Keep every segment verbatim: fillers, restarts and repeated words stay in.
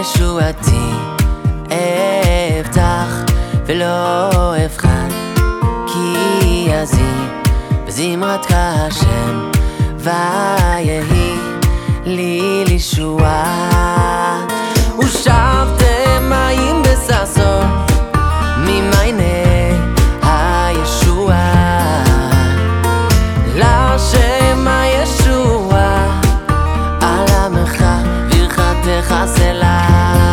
ישועתי אבטח ולא אבחן, כי אזי בזמרתך השם ויהי לי לישועה. ושאבתם מים בששון ממעייני הישועה, לשם הישועה על עמך ברכתך סלה.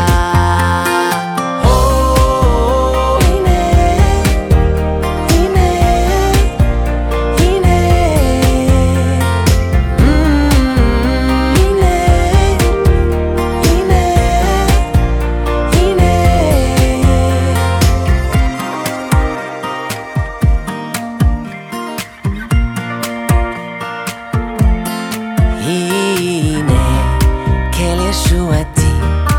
ישועתי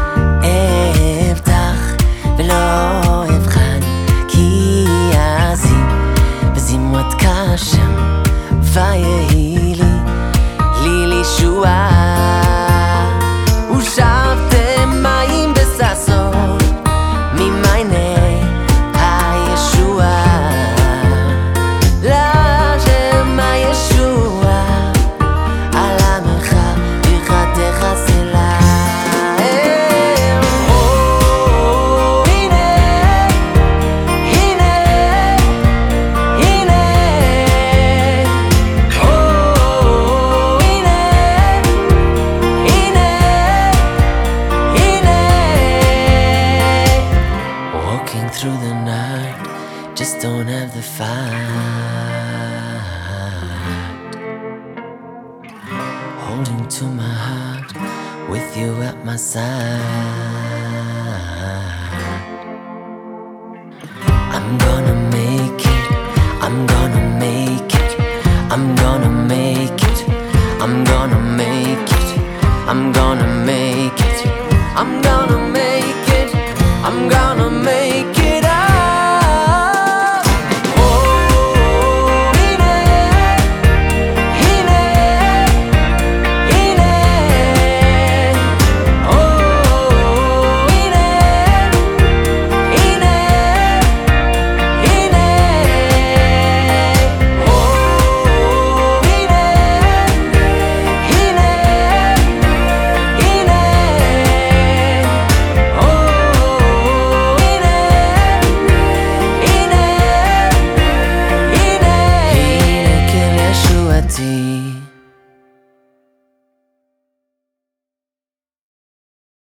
אבטח ולא אבחן, כי אזי בזמרתך השם ויהי לי לי לישועה. ושאבתם מים בששון ממעייני הישועה, לשם הישועה על עמך ברכתך סלה. Through the night, just don't have the fight. Holding to my heart, with you at my side. I'm gonna make it, I'm gonna make it, I'm gonna make it, I'm gonna make it, I'm gonna make it, I'm gonna make it, I'm gonna make it. See